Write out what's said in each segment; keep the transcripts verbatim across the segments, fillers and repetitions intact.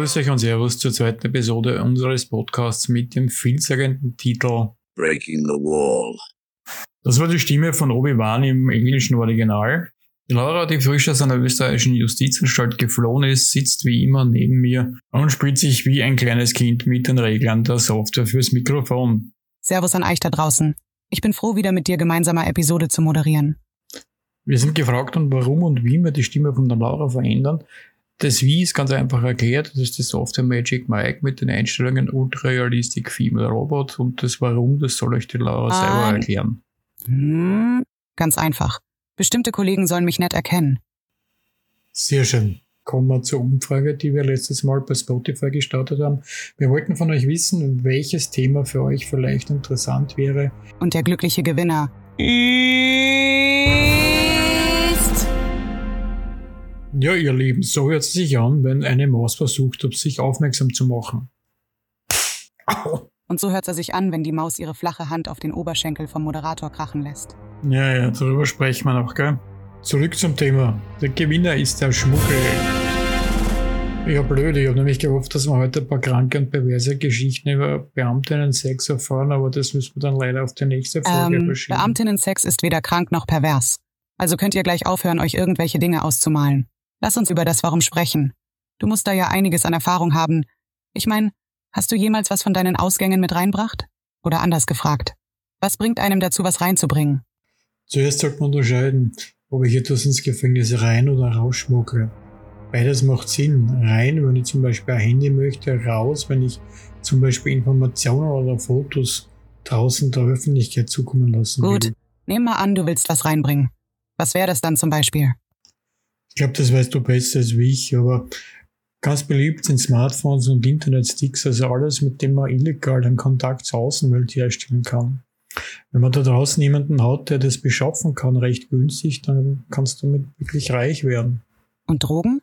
Grüß euch und Servus zur zweiten Episode unseres Podcasts mit dem vielsagenden Titel Breaking the Wall. Das war die Stimme von Obi-Wan im englischen Original. Die Laura, die frisch aus einer österreichischen Justizanstalt geflohen ist, sitzt wie immer neben mir und spielt sich wie ein kleines Kind mit den Reglern der Software fürs Mikrofon. Servus an euch da draußen. Ich bin froh, wieder mit dir gemeinsam eine Episode zu moderieren. Wir sind gefragt, und warum und wie wir die Stimme von der Laura verändern. Das Wie ist ganz einfach erklärt. Das ist die Software Magic Mike mit den Einstellungen Ultra Realistic Female Robot. Und das Warum, das soll euch die Laura ah, selber erklären. Hm, ganz einfach. Bestimmte Kollegen sollen mich nicht erkennen. Sehr schön. Kommen wir zur Umfrage, die wir letztes Mal bei Spotify gestartet haben. Wir wollten von euch wissen, welches Thema für euch vielleicht interessant wäre. Und der glückliche Gewinner ist... Ja, ihr Lieben, so hört es sich an, wenn eine Maus versucht, auf sich aufmerksam zu machen. Und so hört es sich an, wenn die Maus ihre flache Hand auf den Oberschenkel vom Moderator krachen lässt. Ja, ja, darüber sprechen wir noch, gell? Zurück zum Thema. Der Gewinner ist der Schmuggel. Ja, blöd, ich habe nämlich gehofft, dass wir heute ein paar kranke und perverse Geschichten über Beamtinnen-Sex erfahren, aber das müssen wir dann leider auf die nächste Folge ähm, verschieben. Beamtinnen-Sex ist weder krank noch pervers. Also könnt ihr gleich aufhören, euch irgendwelche Dinge auszumalen. Lass uns über das Warum sprechen. Du musst da ja einiges an Erfahrung haben. Ich meine, hast du jemals was von deinen Ausgängen mit reinbracht? Oder anders gefragt, was bringt einem dazu, was reinzubringen? Zuerst sollte man unterscheiden, ob ich etwas ins Gefängnis rein oder raus schmuggle. Beides macht Sinn. Rein, wenn ich zum Beispiel ein Handy möchte, raus, wenn ich zum Beispiel Informationen oder Fotos draußen der Öffentlichkeit zukommen lassen will. Gut, nehmen wir an, du willst was reinbringen. Was wäre das dann zum Beispiel? Ich glaube, das weißt du besser als ich, aber ganz beliebt sind Smartphones und Internetsticks, also alles, mit dem man illegal einen Kontakt zur Außenwelt herstellen kann. Wenn man da draußen jemanden hat, der das beschaffen kann, recht günstig, dann kannst du damit wirklich reich werden. Und Drogen?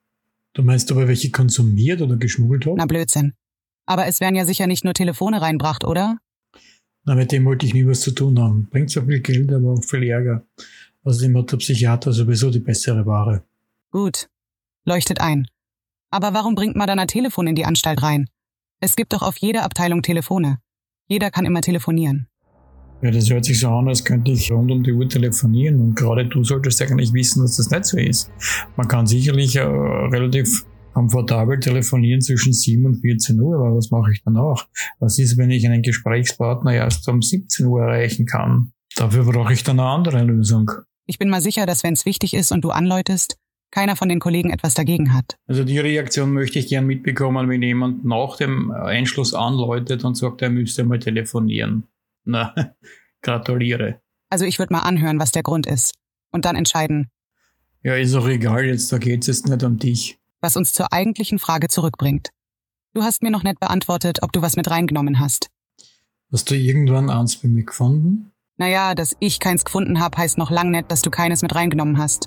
Du meinst aber, welche konsumiert oder geschmuggelt hat? Na Blödsinn. Aber es werden ja sicher nicht nur Telefone reinbracht, oder? Na, mit dem wollte ich nie was zu tun haben. Bringt zwar viel Geld, aber auch viel Ärger. Außerdem hat der Psychiater sowieso die bessere Ware. Gut. Leuchtet ein. Aber warum bringt man dann ein Telefon in die Anstalt rein? Es gibt doch auf jeder Abteilung Telefone. Jeder kann immer telefonieren. Ja, das hört sich so an, als könnte ich rund um die Uhr telefonieren. Und gerade du solltest eigentlich wissen, dass das nicht so ist. Man kann sicherlich äh, relativ komfortabel telefonieren zwischen sieben und vierzehn Uhr, aber was mache ich danach? Was ist, wenn ich einen Gesprächspartner erst um siebzehn Uhr erreichen kann? Dafür brauche ich dann eine andere Lösung. Ich bin mal sicher, dass wenn es wichtig ist und du anläutest, keiner von den Kollegen etwas dagegen hat. Also die Reaktion möchte ich gern mitbekommen, wenn jemand nach dem Einschluss anläutet und sagt, er müsste mal telefonieren. Na, gratuliere. Also ich würde mal anhören, was der Grund ist. Und dann entscheiden. Ja, ist auch egal, jetzt da geht's jetzt nicht um dich. Was uns zur eigentlichen Frage zurückbringt. Du hast mir noch nicht beantwortet, ob du was mit reingenommen hast. Hast du irgendwann eins bei mir gefunden? Naja, dass ich keins gefunden habe, heißt noch lang nicht, dass du keines mit reingenommen hast.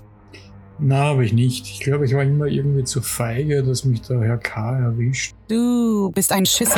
Na, habe ich nicht. Ich glaube, ich war immer irgendwie zu feige, dass mich der Herr K. erwischt. Du bist ein Schisser.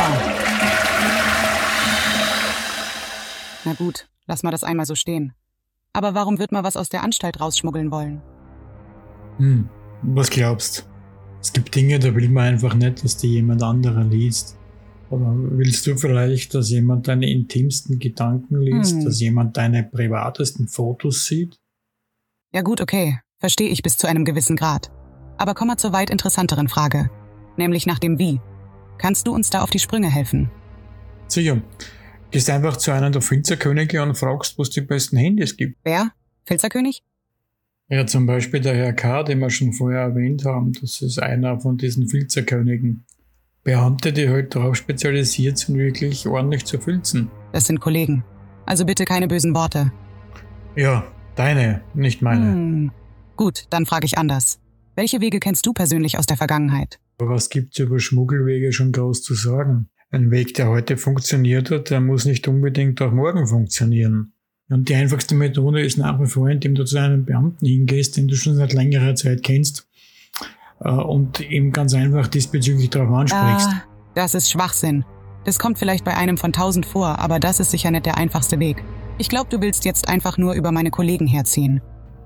Na gut, lass mal das einmal so stehen. Aber warum wird man was aus der Anstalt rausschmuggeln wollen? Hm, was glaubst? Es gibt Dinge, da will man einfach nicht, dass die jemand anderer liest. Oder willst du vielleicht, dass jemand deine intimsten Gedanken liest, hm. dass jemand deine privatesten Fotos sieht? Ja gut, okay. Verstehe ich bis zu einem gewissen Grad. Aber komm mal zur weit interessanteren Frage. Nämlich nach dem Wie. Kannst du uns da auf die Sprünge helfen? Sicher. Gehst einfach zu einem der Filzerkönige und fragst, wo es die besten Handys gibt. Wer? Filzerkönig? Ja, zum Beispiel der Herr K., den wir schon vorher erwähnt haben. Das ist einer von diesen Filzerkönigen. Beamte, die halt darauf spezialisiert sind, wirklich ordentlich zu filzen. Das sind Kollegen. Also bitte keine bösen Worte. Ja, deine, nicht meine. Hm. Gut, dann frage ich anders. Welche Wege kennst du persönlich aus der Vergangenheit? Aber was gibt's über Schmuggelwege schon groß zu sagen? Ein Weg, der heute funktioniert hat, der muss nicht unbedingt auch morgen funktionieren. Und die einfachste Methode ist nach wie vor, indem du zu einem Beamten hingehst, den du schon seit längerer Zeit kennst, und ihm ganz einfach diesbezüglich darauf ansprichst. Ah, das ist Schwachsinn. Das kommt vielleicht bei einem von tausend vor, aber das ist sicher nicht der einfachste Weg. Ich glaube, du willst jetzt einfach nur über meine Kollegen herziehen.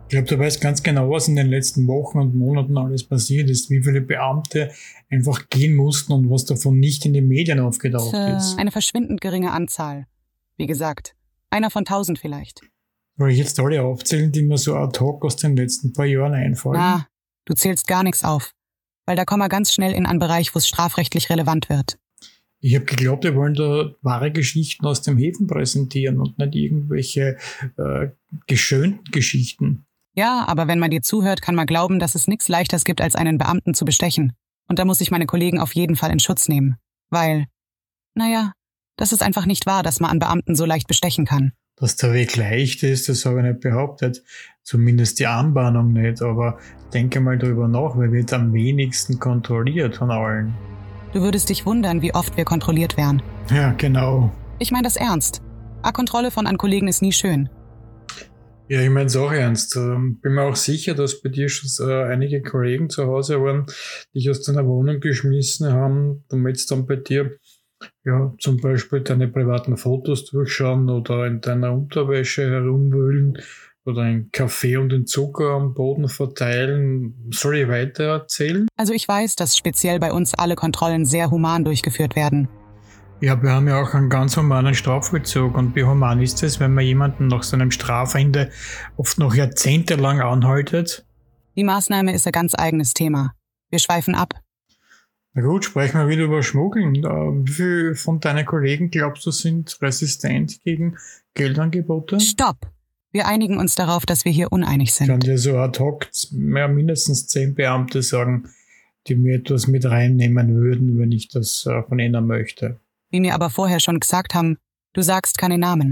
Ich glaube, du weißt ganz genau, was in den letzten Wochen und Monaten alles passiert ist, wie viele Beamte einfach gehen mussten und was davon nicht in den Medien aufgetaucht Tja, ist. eine verschwindend geringe Anzahl. Wie gesagt, einer von tausend vielleicht. Soll ich jetzt alle aufzählen, die mir so ad hoc aus den letzten paar Jahren einfallen? Na, du zählst gar nichts auf, weil da kommen wir ganz schnell in einen Bereich, wo es strafrechtlich relevant wird. Ich habe geglaubt, wir wollen da wahre Geschichten aus dem Häfen präsentieren und nicht irgendwelche äh, geschönten Geschichten. Ja, aber wenn man dir zuhört, kann man glauben, dass es nichts Leichteres gibt, als einen Beamten zu bestechen. Und da muss ich meine Kollegen auf jeden Fall in Schutz nehmen. Weil, naja, das ist einfach nicht wahr, dass man an Beamten so leicht bestechen kann. Dass der Weg leicht ist, das habe ich nicht behauptet. Zumindest die Anbahnung nicht. Aber denke mal darüber nach, wer wird am wenigsten kontrolliert von allen. Du würdest dich wundern, wie oft wir kontrolliert werden. Ja, genau. Ich meine das ernst. A Kontrolle von an Kollegen ist nie schön. Ja, ich meine es auch ernst. Ähm, bin mir auch sicher, dass bei dir schon äh, einige Kollegen zu Hause waren, die dich aus deiner Wohnung geschmissen haben, damit sie dann bei dir ja zum Beispiel deine privaten Fotos durchschauen oder in deiner Unterwäsche herumwühlen oder einen Kaffee und den Zucker am Boden verteilen. Soll ich weiter erzählen? Also ich weiß, dass speziell bei uns alle Kontrollen sehr human durchgeführt werden. Ja, wir haben ja auch einen ganz humanen Strafvollzug. Und wie human ist es, wenn man jemanden nach seinem Strafende oft noch jahrzehntelang anhaltet? Die Maßnahme ist ein ganz eigenes Thema. Wir schweifen ab. Na gut, sprechen wir wieder über Schmuggeln. Wie viele von deinen Kollegen, glaubst du, sind resistent gegen Geldangebote? Stopp! Wir einigen uns darauf, dass wir hier uneinig Ich kann sind. dir so ad hoc mehr mindestens zehn Beamte sagen, die mir etwas mit reinnehmen würden, wenn ich das äh, von ihnen möchte. Wie mir aber vorher schon gesagt haben, du sagst keine Namen.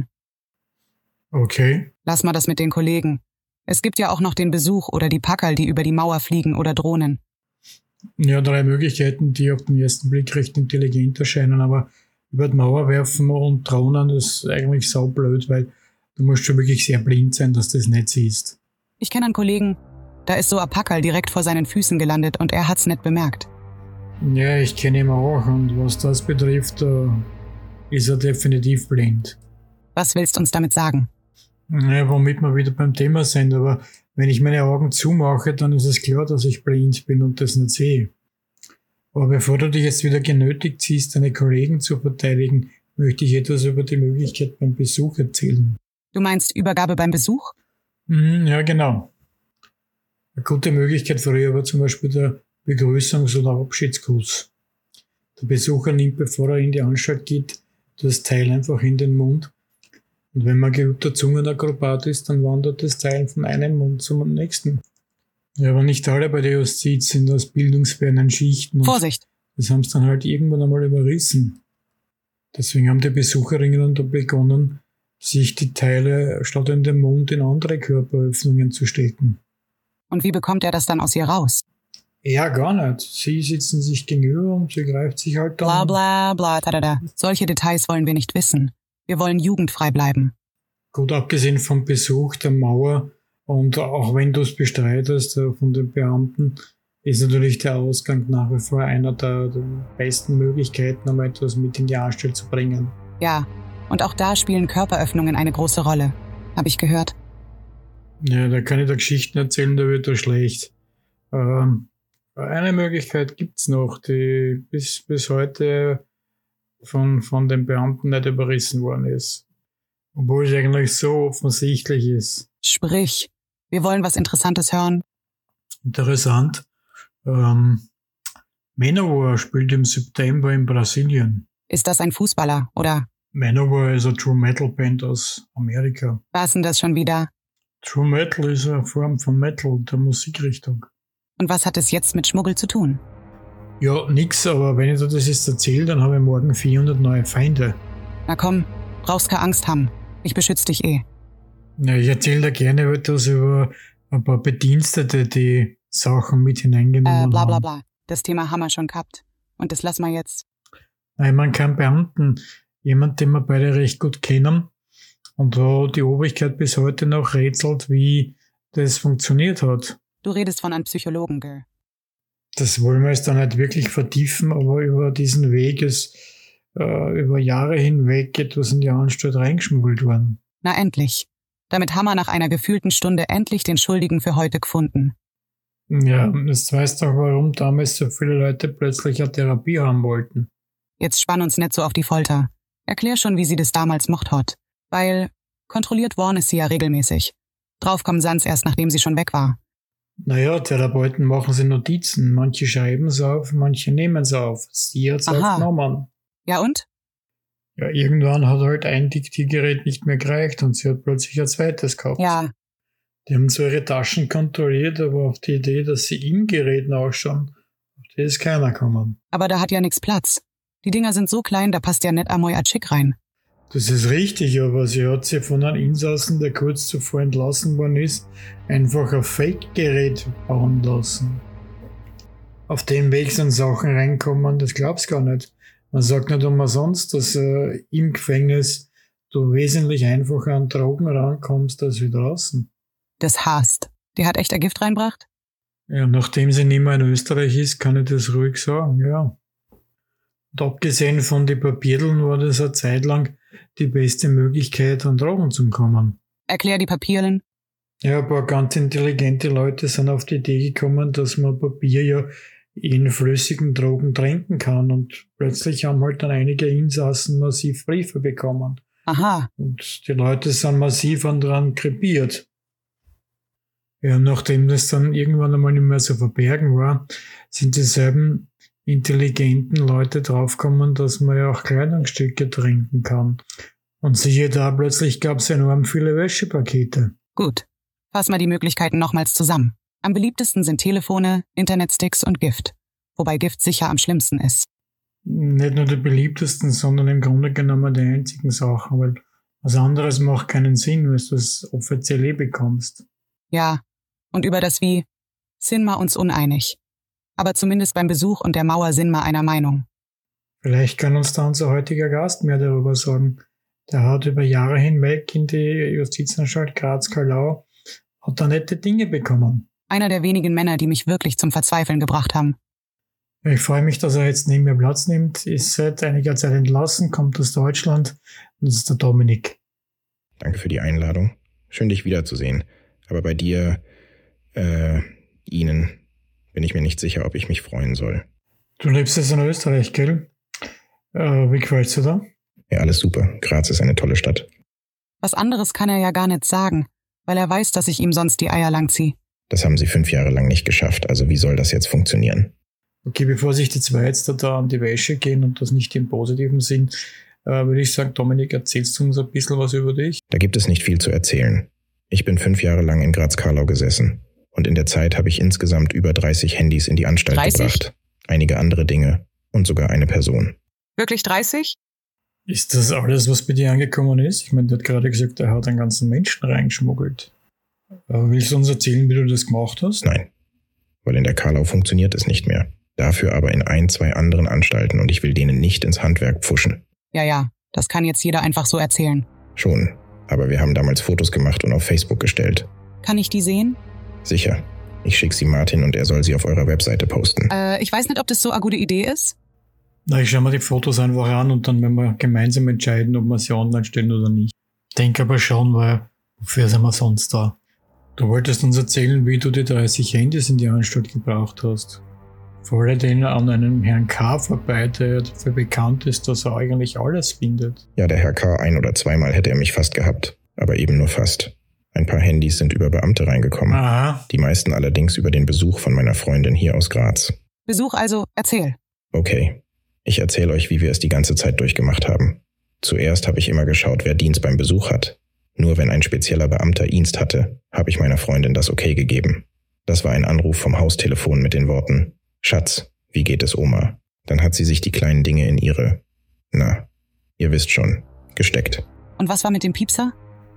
Okay. Lass mal das mit den Kollegen. Es gibt ja auch noch den Besuch oder die Packerl, die über die Mauer fliegen oder drohnen. Ja, drei Möglichkeiten, die auf den ersten Blick recht intelligent erscheinen, aber über die Mauer werfen und drohnen ist eigentlich saublöd, weil du musst schon wirklich sehr blind sein, dass du das nicht siehst. Ich kenne einen Kollegen, da ist so ein Packerl direkt vor seinen Füßen gelandet und er hat's nicht bemerkt. Ja, ich kenne ihn auch und was das betrifft, äh, ist er definitiv blind. Was willst du uns damit sagen? Ja, womit wir wieder beim Thema sind, aber wenn ich meine Augen zumache, dann ist es klar, dass ich blind bin und das nicht sehe. Aber bevor du dich jetzt wieder genötigt siehst, deine Kollegen zu verteidigen, möchte ich etwas über die Möglichkeit beim Besuch erzählen. Du meinst Übergabe beim Besuch? Mhm, ja, genau. Eine gute Möglichkeit früher war zum Beispiel der Begrüßungs- oder Abschiedskuss. Der Besucher nimmt, bevor er in die Anstalt geht, das Teil einfach in den Mund. Und wenn man geübter Zungenakrobat ist, dann wandert das Teil von einem Mund zum nächsten. Ja, aber nicht alle bei der Justiz sind aus bildungsfernen Schichten. Und Vorsicht! das haben sie dann halt irgendwann einmal überrissen. Deswegen haben die Besucherinnen dann begonnen, sich die Teile statt in den Mund in andere Körperöffnungen zu stecken. Und wie bekommt er das dann aus ihr raus? Ja, gar nicht. Sie sitzen sich gegenüber und sie greift sich halt dann... Bla bla bla tadada. Solche Details wollen wir nicht wissen. Wir wollen jugendfrei bleiben. Gut, abgesehen vom Besuch der Mauer und auch wenn du es bestreitest äh, von den Beamten, ist natürlich der Ausgang nach wie vor einer der, der besten Möglichkeiten, um etwas mit in die Anstalt zu bringen. Ja, und auch da spielen Körperöffnungen eine große Rolle. Habe ich gehört. Ja, da kann ich dir Geschichten erzählen, da wird er schlecht. Ähm, eine Möglichkeit gibt's noch, die bis, bis heute von, von den Beamten nicht überrissen worden ist. Obwohl es eigentlich so offensichtlich ist. Sprich, wir wollen was Interessantes hören. Interessant. Ähm, Manowar spielt im September in Brasilien. Ist das ein Fußballer, oder? Manowar ist eine True Metal Band aus Amerika. Was denn das schon wieder? True Metal ist eine Form von Metal, der Musikrichtung. Und was hat es jetzt mit Schmuggel zu tun? Ja, nix, aber wenn ich dir das jetzt erzähle, dann habe ich morgen vierhundert neue Feinde. Na komm, brauchst keine Angst haben. Ich beschütze dich eh. Ja, ich erzähle da gerne etwas über ein paar Bedienstete, die Sachen mit hineingenommen Äh, bla bla haben. bla. Das Thema haben wir schon gehabt. Und das lassen wir jetzt. Nein, man kann Beamten, jemand, den wir beide recht gut kennen und wo die Obrigkeit bis heute noch rätselt, wie das funktioniert hat. Du redest von einem Psychologen, Girl. Das wollen wir jetzt dann nicht wirklich vertiefen, aber über diesen Weg ist äh, über Jahre hinweg etwas in die Anstalt reingeschmuggelt worden. Na endlich. Damit haben wir nach einer gefühlten Stunde endlich den Schuldigen für heute gefunden. Ja, jetzt weißt du auch, warum damals so viele Leute plötzlich eine Therapie haben wollten. Jetzt spann uns nicht so auf die Folter. Erklär schon, wie sie das damals mocht hat. Weil kontrolliert worden ist sie ja regelmäßig. Drauf kommen Sans erst, nachdem sie schon weg war. Naja, Therapeuten machen sie Notizen. Manche schreiben es auf, manche nehmen es auf. Sie hat es aufgenommen. Ja und? Ja, irgendwann hat halt ein Diktiergerät nicht mehr gereicht und sie hat plötzlich ein zweites gehabt. Ja. Die haben so ihre Taschen kontrolliert, aber auf die Idee, dass sie im Gerät nachschauen, auf die ist keiner gekommen. Aber da hat ja nix Platz. Die Dinger sind so klein, da passt ja nicht einmal ein Chick rein. Das ist richtig, aber sie hat sich von einem Insassen, der kurz zuvor entlassen worden ist, einfach ein Fake-Gerät bauen lassen. Auf dem Weg sind Sachen reinkommen, das glaubst du gar nicht. Man sagt nicht umsonst, dass äh, im Gefängnis du wesentlich einfacher an Drogen rankommst als wie draußen. Das hasst. Die hat echt ein Gift reinbracht? Ja, nachdem sie nicht mehr in Österreich ist, kann ich das ruhig sagen, ja. Und abgesehen von den Papierteln war das eine Zeit lang die beste Möglichkeit, an Drogen zu kommen. Erklär die Papierlen. Ja, ein paar ganz intelligente Leute sind auf die Idee gekommen, dass man Papier ja in flüssigen Drogen trinken kann. Und plötzlich haben halt dann einige Insassen massiv Briefe bekommen. Aha. Und die Leute sind massiv daran krepiert. Ja, nachdem das dann irgendwann einmal nicht mehr so verbergen war, sind dieselben intelligenten Leute draufgekommen, dass man ja auch Kleidungsstücke trinken kann. Und siehe da, plötzlich gab es enorm viele Wäschepakete. Gut. Fassen wir die Möglichkeiten nochmals zusammen. Am beliebtesten sind Telefone, Internetsticks und Gift. Wobei Gift sicher am schlimmsten ist. Nicht nur die beliebtesten, sondern im Grunde genommen die einzigen Sachen, weil was anderes macht keinen Sinn, wenn du es offiziell eh bekommst. Ja, und über das Wie sind wir uns uneinig. Aber zumindest beim Besuch und der Mauer sind wir einer Meinung. Vielleicht kann uns da unser heutiger Gast mehr darüber sagen. Der hat über Jahre hinweg in die Justizanstalt Graz-Kallau hat da nette Dinge bekommen. Einer der wenigen Männer, die mich wirklich zum Verzweifeln gebracht haben. Ich freue mich, dass er jetzt neben mir Platz nimmt, ist seit einiger Zeit entlassen, kommt aus Deutschland und das ist der Dominik. Danke für die Einladung. Schön, dich wiederzusehen. Aber bei dir, äh, Ihnen, bin ich mir nicht sicher, ob ich mich freuen soll. Du lebst jetzt in Österreich, gell? Äh, wie gefällt's dir da? Ja, alles super. Graz ist eine tolle Stadt. Was anderes kann er ja gar nicht sagen, weil er weiß, dass ich ihm sonst die Eier langziehe. Das haben sie fünf Jahre lang nicht geschafft, also wie soll das jetzt funktionieren? Okay, bevor sich die zwei jetzt da, da an die Wäsche gehen und das nicht im positiven Sinn, äh, würde ich sagen, Dominik, erzählst du uns ein bisschen was über dich? Da gibt es nicht viel zu erzählen. Ich bin fünf Jahre lang in Graz-Karlau gesessen und in der Zeit habe ich insgesamt über dreißig Handys in die Anstalt dreißig? gebracht, einige andere Dinge und sogar eine Person. Wirklich dreißig? Ist das alles, was bei dir angekommen ist? Ich meine, du hast gerade gesagt, er hat einen ganzen Menschen reingeschmuggelt. Aber willst du uns erzählen, wie du das gemacht hast? Nein, weil in der Karlau funktioniert es nicht mehr. Dafür aber in ein, zwei anderen Anstalten und ich will denen nicht ins Handwerk pfuschen. Ja, ja, das kann jetzt jeder einfach so erzählen. Schon, aber wir haben damals Fotos gemacht und auf Facebook gestellt. Kann ich die sehen? Sicher. Ich schicke sie Martin und er soll sie auf eurer Webseite posten. Äh, ich weiß nicht, ob das so eine gute Idee ist. Na, ich schaue mir die Fotos einfach an und dann werden wir gemeinsam entscheiden, ob wir sie online stellen oder nicht. Ich denke aber schon, weil wofür sind wir sonst da? Du wolltest uns erzählen, wie du die dreißig Handys in die Anstalt gebraucht hast. Vor allem an einem Herrn K. vorbei, der dafür bekannt ist, dass er eigentlich alles findet. Ja, der Herr K. ein- oder zweimal hätte er mich fast gehabt. Aber eben nur fast. Ein paar Handys sind über Beamte reingekommen. Aha. Die meisten allerdings über den Besuch von meiner Freundin hier aus Graz. Besuch also, erzähl. Okay. Ich erzähle euch, wie wir es die ganze Zeit durchgemacht haben. Zuerst habe ich immer geschaut, wer Dienst beim Besuch hat. Nur wenn ein spezieller Beamter Dienst hatte, habe ich meiner Freundin das Okay gegeben. Das war ein Anruf vom Haustelefon mit den Worten: Schatz, wie geht es Oma? Dann hat sie sich die kleinen Dinge in ihre, na, ihr wisst schon, gesteckt. Und was war mit dem Piepser?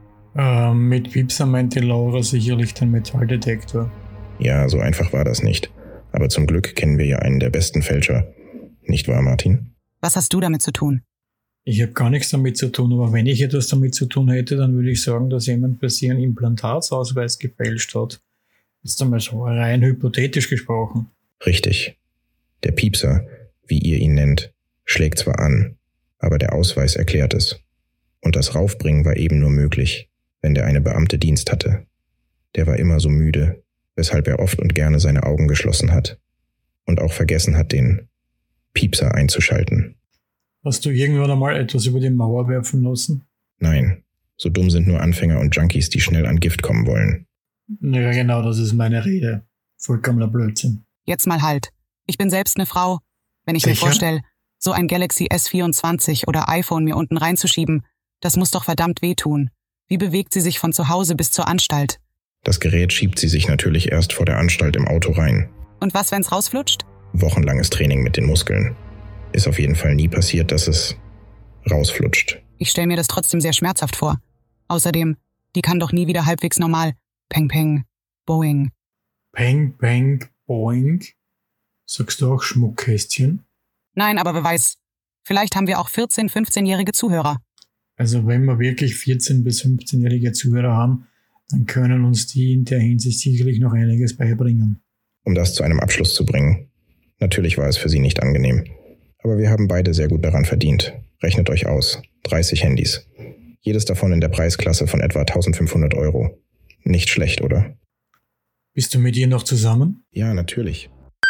Ähm, mit Piepser meinte Laura sicherlich den Metalldetektor. Ja, so einfach war das nicht. Aber zum Glück kennen wir ja einen der besten Fälscher. Nicht wahr, Martin? Was hast du damit zu tun? Ich habe gar nichts damit zu tun, aber wenn ich etwas damit zu tun hätte, dann würde ich sagen, dass jemand bei sich einen Implantatsausweis gefälscht hat. Jetzt einmal so rein hypothetisch gesprochen. Richtig. Der Piepser, wie ihr ihn nennt, schlägt zwar an, aber der Ausweis erklärt es. Und das Raufbringen war eben nur möglich, wenn der eine Beamte Dienst hatte. Der war immer so müde, weshalb er oft und gerne seine Augen geschlossen hat und auch vergessen hat, den Piepser einzuschalten. Hast du irgendwann einmal etwas über die Mauer werfen lassen? Nein, so dumm sind nur Anfänger und Junkies, die schnell an Gift kommen wollen. Ja, genau, das ist meine Rede. Vollkommener Blödsinn. Jetzt mal halt. Ich bin selbst eine Frau. Wenn ich Sicher? mir vorstelle, so ein Galaxy S vierundzwanzig oder iPhone mir unten reinzuschieben, das muss doch verdammt wehtun. Wie bewegt sie sich von zu Hause bis zur Anstalt? Das Gerät schiebt sie sich natürlich erst vor der Anstalt im Auto rein. Und was, wenn's rausflutscht? Wochenlanges Training mit den Muskeln. Ist auf jeden Fall nie passiert, dass es rausflutscht. Ich stelle mir das trotzdem sehr schmerzhaft vor. Außerdem, die kann doch nie wieder halbwegs normal Peng Peng, Boing. Peng, peng, boing. Sagst du auch Schmuckkästchen? Nein, aber wer weiß. Vielleicht haben wir auch vierzehn-, fünfzehnjährige Zuhörer. Also wenn wir wirklich vierzehn- bis fünfzehnjährige Zuhörer haben, dann können uns die in der Hinsicht sicherlich noch einiges beibringen. Um das zu einem Abschluss zu bringen. Natürlich war es für sie nicht angenehm. Aber wir haben beide sehr gut daran verdient. Rechnet euch aus. dreißig Handys. Jedes davon in der Preisklasse von etwa eintausendfünfhundert Euro. Nicht schlecht, oder? Bist du mit ihr noch zusammen? Ja, natürlich.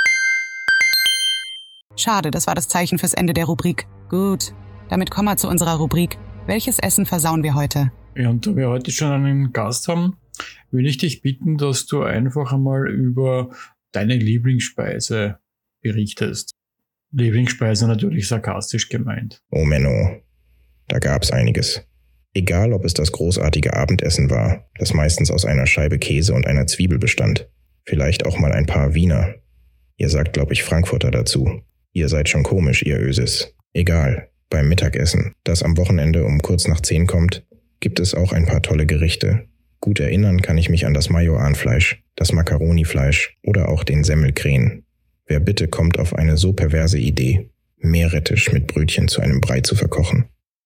Schade, das war das Zeichen fürs Ende der Rubrik. Gut, damit kommen wir zu unserer Rubrik. Welches Essen versauen wir heute? Ja, und da wir heute schon einen Gast haben, würde ich dich bitten, dass du einfach einmal über deine Lieblingsspeise berichtest. Lieblingsspeise natürlich sarkastisch gemeint. Oh Menno, da gab's einiges. Egal, ob es das großartige Abendessen war, das meistens aus einer Scheibe Käse und einer Zwiebel bestand. Vielleicht auch mal ein paar Wiener. Ihr sagt, glaub ich, Frankfurter dazu. Ihr seid schon komisch, ihr Ösis. Egal, beim Mittagessen, das am Wochenende um kurz nach zehn kommt, gibt es auch ein paar tolle Gerichte. Gut erinnern kann ich mich an das Majoranfleisch, das Macaronifleisch oder auch den Semmelkrähen. Wer bitte kommt auf eine so perverse Idee, Meerrettich mit Brötchen zu einem Brei zu verkochen?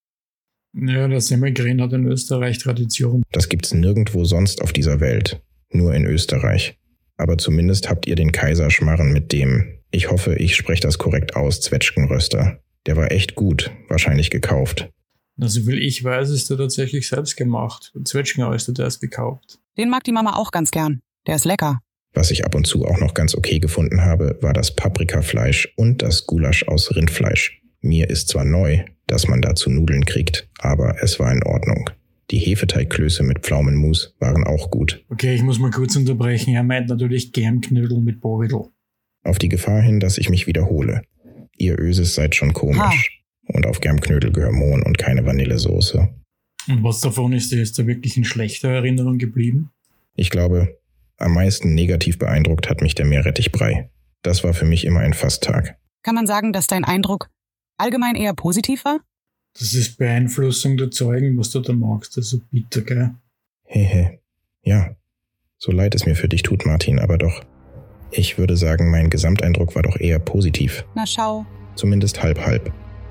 Ja, das Semmelkrähen hat in Österreich Tradition. Das gibt's nirgendwo sonst auf dieser Welt, nur in Österreich. Aber zumindest habt ihr den Kaiserschmarren mit dem, ich hoffe, ich spreche das korrekt aus, Zwetschgenröster. Der war echt gut, wahrscheinlich gekauft. Also will ich weiß, ist der tatsächlich selbst gemacht. Zwetschgenröster, der ist gekauft. Den mag die Mama auch ganz gern. Der ist lecker. Was ich ab und zu auch noch ganz okay gefunden habe, war das Paprikafleisch und das Gulasch aus Rindfleisch. Mir ist zwar neu, dass man dazu Nudeln kriegt, aber es war in Ordnung. Die Hefeteigklöße mit Pflaumenmus waren auch gut. Okay, ich muss mal kurz unterbrechen. Er meint natürlich Germknödel mit Bovidel. Auf die Gefahr hin, dass ich mich wiederhole. Ihr Öses seid schon komisch. Ha. Und auf Germknödel gehört Mohn und keine Vanillesoße. Und was davon ist dir jetzt da wirklich in schlechter Erinnerung geblieben? Ich glaube, am meisten negativ beeindruckt hat mich der Meerrettichbrei. Das war für mich immer ein Fasttag. Kann man sagen, dass dein Eindruck allgemein eher positiv war? Das ist Beeinflussung der Zeugen, was du da magst. Das ist so bitter, gell? Hehe. Ja. So leid es mir für dich tut, Martin, aber doch. Ich würde sagen, mein Gesamteindruck war doch eher positiv. Na schau. Zumindest halb-halb.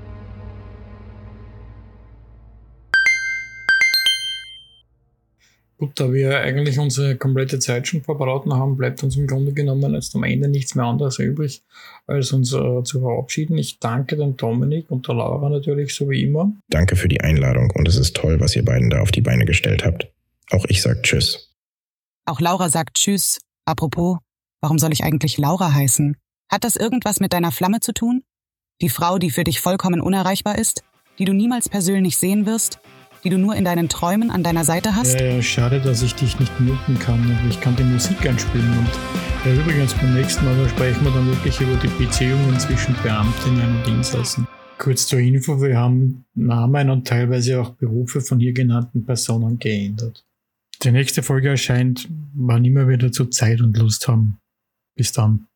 Gut, da wir eigentlich unsere komplette Zeit schon verbraten haben, bleibt uns im Grunde genommen jetzt am Ende nichts mehr anderes übrig, als uns äh, zu verabschieden. Ich danke dem Dominik und der Laura natürlich, so wie immer. Danke für die Einladung und es ist toll, was ihr beiden da auf die Beine gestellt habt. Auch ich sag Tschüss. Auch Laura sagt Tschüss. Apropos, warum soll ich eigentlich Laura heißen? Hat das irgendwas mit deiner Flamme zu tun? Die Frau, die für dich vollkommen unerreichbar ist? Die du niemals persönlich sehen wirst? Die du nur in deinen Träumen an deiner Seite hast? Ja, ja, schade, dass ich dich nicht muten kann, aber ich kann die Musik einspielen. Und ja, übrigens, beim nächsten Mal sprechen wir dann wirklich über die Beziehungen zwischen Beamtinnen und Insassen. Kurz zur Info, wir haben Namen und teilweise auch Berufe von hier genannten Personen geändert. Die nächste Folge erscheint, wann immer wir dazu Zeit und Lust haben. Bis dann.